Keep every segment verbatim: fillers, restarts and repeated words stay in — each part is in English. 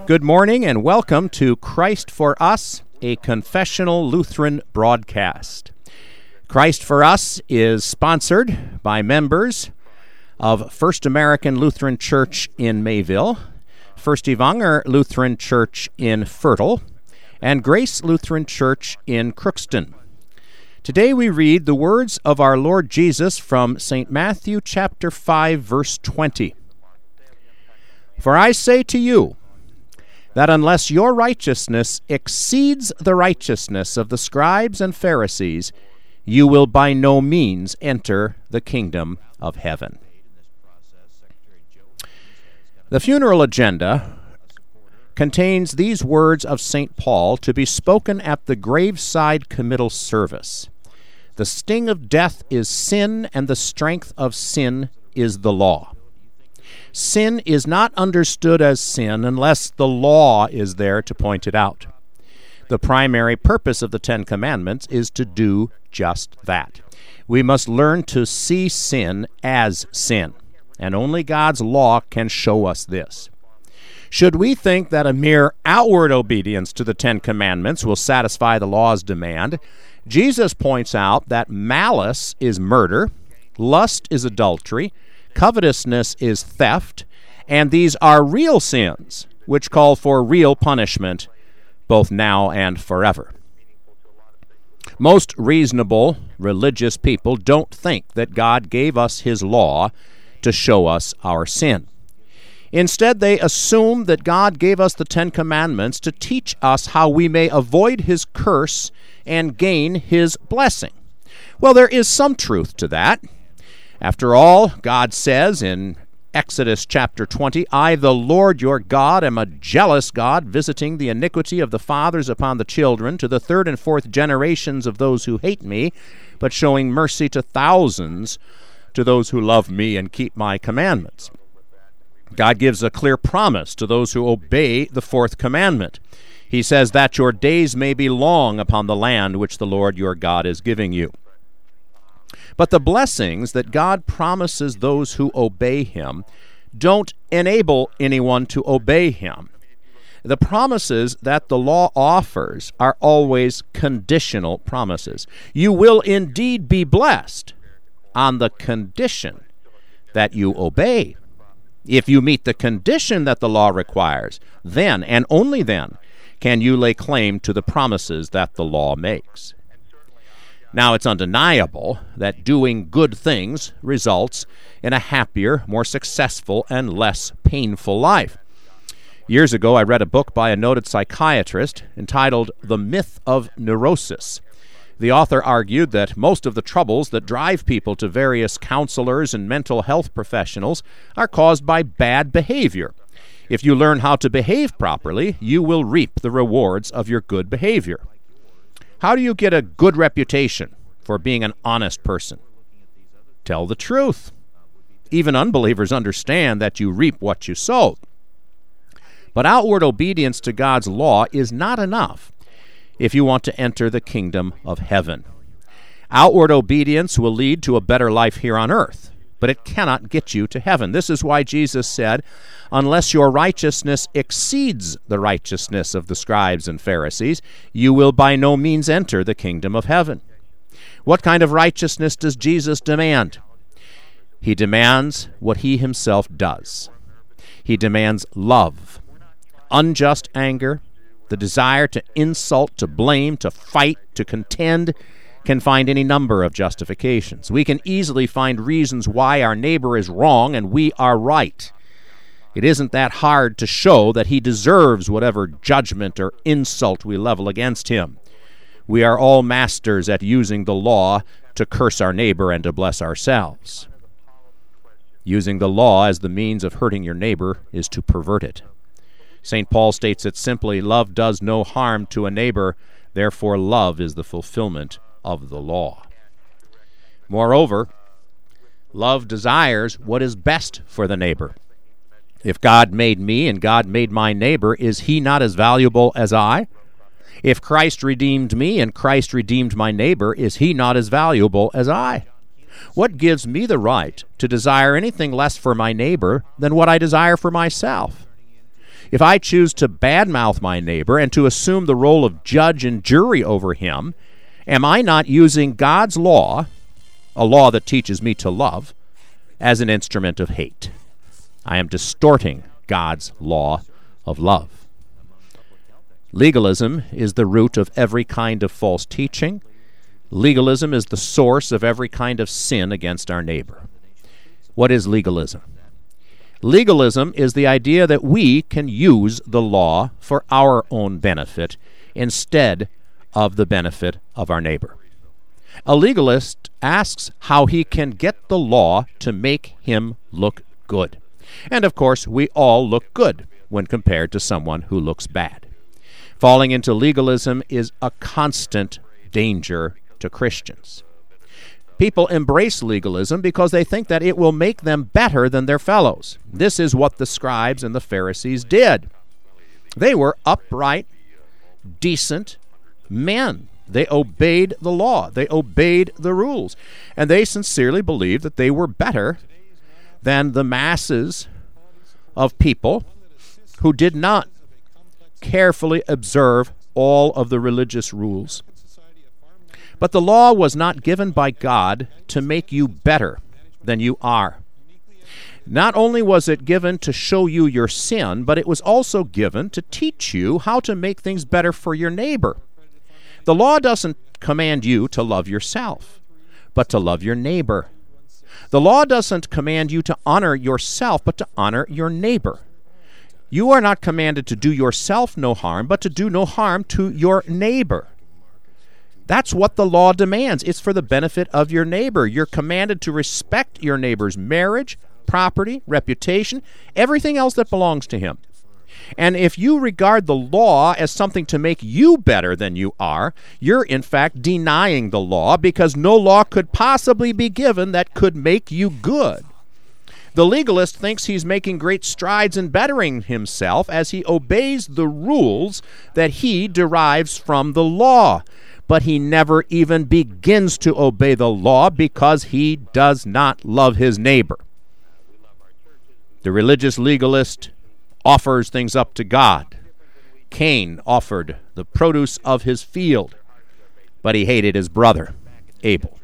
Good morning and welcome to Christ for Us, a confessional Lutheran broadcast. Christ for Us is sponsored by members of First American Lutheran Church in Mayville, First Evanger Lutheran Church in Fertile, and Grace Lutheran Church in Crookston. Today we read the words of our Lord Jesus from Saint Matthew chapter five, verse twenty. For I say to you, that unless your righteousness exceeds the righteousness of the scribes and Pharisees, you will by no means enter the kingdom of heaven. The funeral agenda contains these words of Saint Paul to be spoken at the graveside committal service. The sting of death is sin, and the strength of sin is the law. Sin is not understood as sin unless the law is there to point it out. The primary purpose of the Ten Commandments is to do just that. We must learn to see sin as sin, and only God's law can show us this. Should we think that a mere outward obedience to the Ten Commandments will satisfy the law's demand, Jesus points out that malice is murder, lust is adultery, covetousness is theft, and these are real sins, which call for real punishment, both now and forever. Most reasonable religious people don't think that God gave us His law to show us our sin. Instead, they assume that God gave us the Ten Commandments to teach us how we may avoid His curse and gain His blessing. Well, there is some truth to that. After all, God says in Exodus chapter twenty, I, the Lord your God, am a jealous God, visiting the iniquity of the fathers upon the children to the third and fourth generations of those who hate me, but showing mercy to thousands to those who love me and keep my commandments. God gives a clear promise to those who obey the fourth commandment. He says that your days may be long upon the land which the Lord your God is giving you. But the blessings that God promises those who obey Him don't enable anyone to obey Him. The promises that the law offers are always conditional promises. You will indeed be blessed on the condition that you obey. If you meet the condition that the law requires, then and only then can you lay claim to the promises that the law makes. Now, it's undeniable that doing good things results in a happier, more successful, and less painful life. Years ago, I read a book by a noted psychiatrist entitled The Myth of Neurosis. The author argued that most of the troubles that drive people to various counselors and mental health professionals are caused by bad behavior. If you learn how to behave properly, you will reap the rewards of your good behavior. How do you get a good reputation for being an honest person? Tell the truth. Even unbelievers understand that you reap what you sow. But outward obedience to God's law is not enough if you want to enter the kingdom of heaven. Outward obedience will lead to a better life here on earth, but it cannot get you to heaven. This is why Jesus said, unless your righteousness exceeds the righteousness of the scribes and Pharisees, you will by no means enter the kingdom of heaven. What kind of righteousness does Jesus demand? He demands what He Himself does. He demands love, unjust anger, the desire to insult, to blame, to fight, to contend, can find any number of justifications. We can easily find reasons why our neighbor is wrong and we are right. It isn't that hard to show that he deserves whatever judgment or insult we level against him. We are all masters at using the law to curse our neighbor and to bless ourselves. Using the law as the means of hurting your neighbor is to pervert it. Saint Paul states it simply, love does no harm to a neighbor, therefore love is the fulfillment of the law. Moreover, love desires what is best for the neighbor. If God made me and God made my neighbor, is he not as valuable as I? If Christ redeemed me and Christ redeemed my neighbor, is he not as valuable as I? What gives me the right to desire anything less for my neighbor than what I desire for myself? If I choose to badmouth my neighbor and to assume the role of judge and jury over him, am I not using God's law, a law that teaches me to love, as an instrument of hate? I am distorting God's law of love. Legalism is the root of every kind of false teaching. Legalism is the source of every kind of sin against our neighbor. What is legalism? Legalism is the idea that we can use the law for our own benefit instead of the benefit of our neighbor. A legalist asks how he can get the law to make him look good. And of course, we all look good when compared to someone who looks bad. Falling into legalism is a constant danger to Christians. People embrace legalism because they think that it will make them better than their fellows. This is what the scribes and the Pharisees did. They were upright, decent men. They obeyed the law. They obeyed the rules. And they sincerely believed that they were better than the masses of people who did not carefully observe all of the religious rules. But the law was not given by God to make you better than you are. Not only was it given to show you your sin, but it was also given to teach you how to make things better for your neighbor. The law doesn't command you to love yourself, but to love your neighbor. The law doesn't command you to honor yourself, but to honor your neighbor. You are not commanded to do yourself no harm, but to do no harm to your neighbor. That's what the law demands. It's for the benefit of your neighbor. You're commanded to respect your neighbor's marriage, property, reputation, everything else that belongs to him. And if you regard the law as something to make you better than you are, you're in fact denying the law, because no law could possibly be given that could make you good. The legalist thinks he's making great strides in bettering himself as he obeys the rules that he derives from the law. But he never even begins to obey the law because he does not love his neighbor. The religious legalist offers things up to God. Cain offered the produce of his field, but he hated his brother, Abel.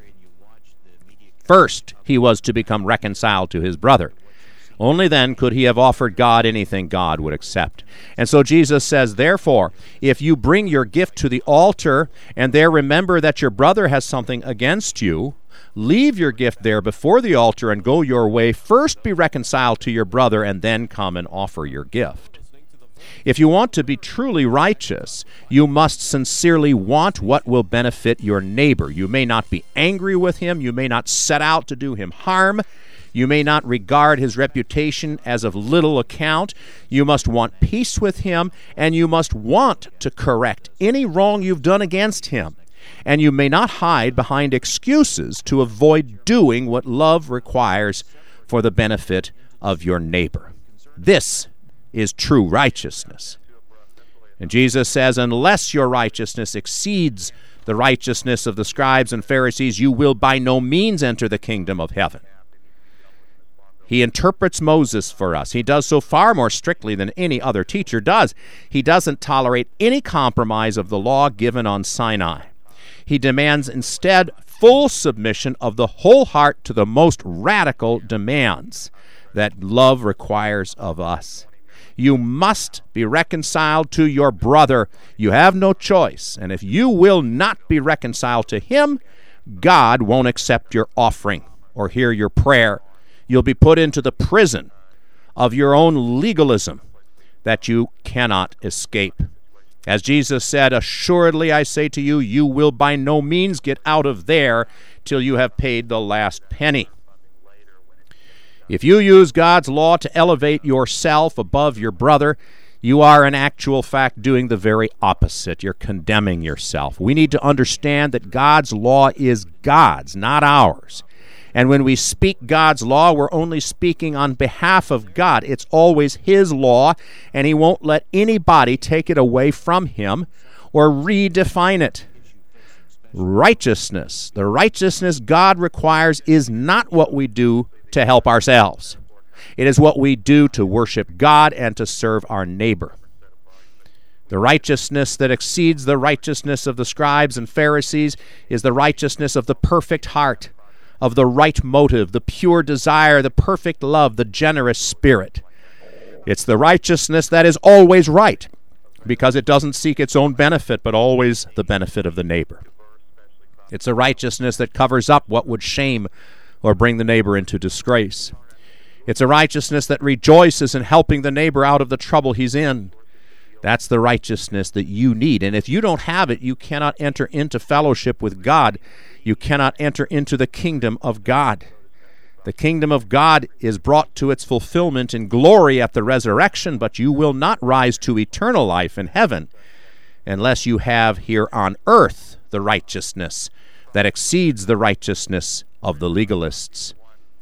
First, he was to become reconciled to his brother. Only then could he have offered God anything God would accept. And so Jesus says, therefore, if you bring your gift to the altar and there remember that your brother has something against you, leave your gift there before the altar and go your way. First be reconciled to your brother and then come and offer your gift. If you want to be truly righteous, you must sincerely want what will benefit your neighbor. You may not be angry with him. You may not set out to do him harm. You may not regard his reputation as of little account. You must want peace with him, and you must want to correct any wrong you've done against him. And you may not hide behind excuses to avoid doing what love requires for the benefit of your neighbor. This is true righteousness. And Jesus says, unless your righteousness exceeds the righteousness of the scribes and Pharisees, you will by no means enter the kingdom of heaven. He interprets Moses for us. He does so far more strictly than any other teacher does. He doesn't tolerate any compromise of the law given on Sinai. He demands instead full submission of the whole heart to the most radical demands that love requires of us. You must be reconciled to your brother. You have no choice. And if you will not be reconciled to him, God won't accept your offering or hear your prayer. You'll be put into the prison of your own legalism that you cannot escape. As Jesus said, assuredly I say to you, you will by no means get out of there till you have paid the last penny. If you use God's law to elevate yourself above your brother, you are in actual fact doing the very opposite. You're condemning yourself. We need to understand that God's law is God's, not ours. And when we speak God's law, we're only speaking on behalf of God. It's always His law, and He won't let anybody take it away from Him or redefine it. Righteousness, the righteousness God requires, is not what we do to help ourselves. It is what we do to worship God and to serve our neighbor. The righteousness that exceeds the righteousness of the scribes and Pharisees is the righteousness of the perfect heart, of the right motive, the pure desire, the perfect love, the generous spirit. It's the righteousness that is always right, because it doesn't seek its own benefit, but always the benefit of the neighbor. It's a righteousness that covers up what would shame or bring the neighbor into disgrace. It's a righteousness that rejoices in helping the neighbor out of the trouble he's in. That's the righteousness that you need. And if you don't have it, you cannot enter into fellowship with God. You cannot enter into the kingdom of God. The kingdom of God is brought to its fulfillment in glory at the resurrection, but you will not rise to eternal life in heaven unless you have here on earth the righteousness that exceeds the righteousness of the legalists.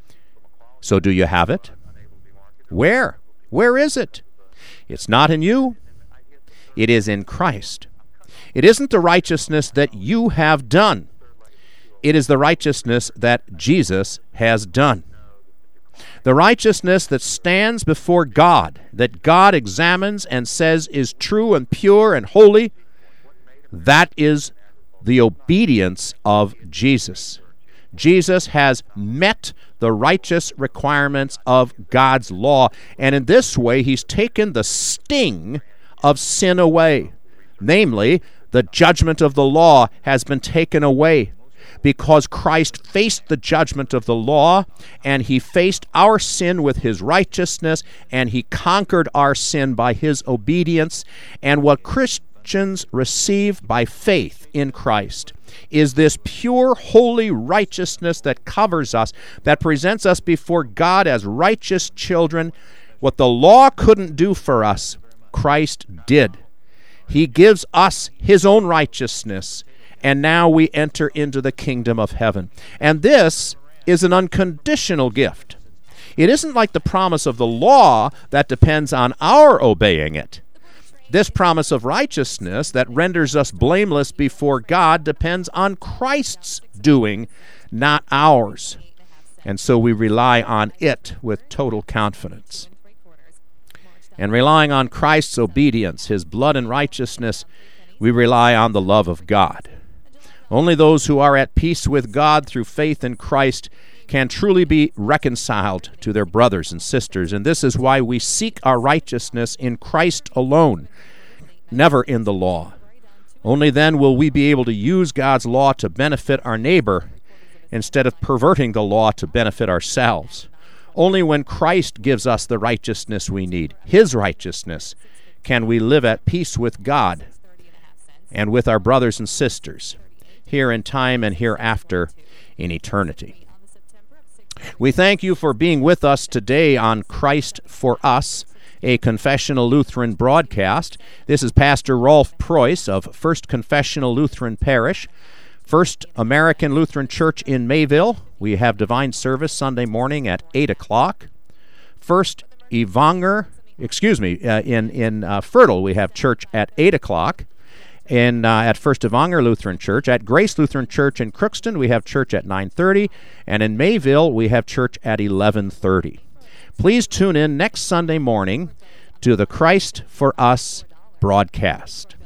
So do you have it? Where? Where is it? It's not in you. It is in Christ. It isn't the righteousness that you have done. It is the righteousness that Jesus has done. The righteousness that stands before God, that God examines and says is true and pure and holy, that is the obedience of Jesus. Jesus has met the righteous requirements of God's law, and in this way he's taken the sting of sin away. Namely, the judgment of the law has been taken away because Christ faced the judgment of the law, and he faced our sin with his righteousness, and he conquered our sin by his obedience. And what Christians receive by faith in Christ is this pure, holy righteousness that covers us, that presents us before God as righteous children. What the law couldn't do for us, Christ did. He gives us his own righteousness, and now we enter into the kingdom of heaven. And this is an unconditional gift. It isn't like the promise of the law that depends on our obeying it. This promise of righteousness that renders us blameless before God depends on Christ's doing, not ours. And so we rely on it with total confidence. And relying on Christ's obedience, his blood and righteousness, we rely on the love of God. Only those who are at peace with God through faith in Christ can truly be reconciled to their brothers and sisters. And this is why we seek our righteousness in Christ alone, never in the law. Only then will we be able to use God's law to benefit our neighbor instead of perverting the law to benefit ourselves. Only when Christ gives us the righteousness we need, his righteousness, can we live at peace with God and with our brothers and sisters, here in time and hereafter in eternity. We thank you for being with us today on Christ for Us, a Confessional Lutheran broadcast. This is Pastor Rolf Preuss of First Confessional Lutheran Parish, First American Lutheran Church in Mayville. We have divine service Sunday morning at eight o'clock. First Evanger, excuse me, uh, in, in uh, Fertile we have church at eight o'clock. In, uh, at First Evanger Lutheran Church. At Grace Lutheran Church in Crookston, we have church at nine thirty. And in Mayville, we have church at eleven thirty. Please tune in next Sunday morning to the Christ for Us broadcast.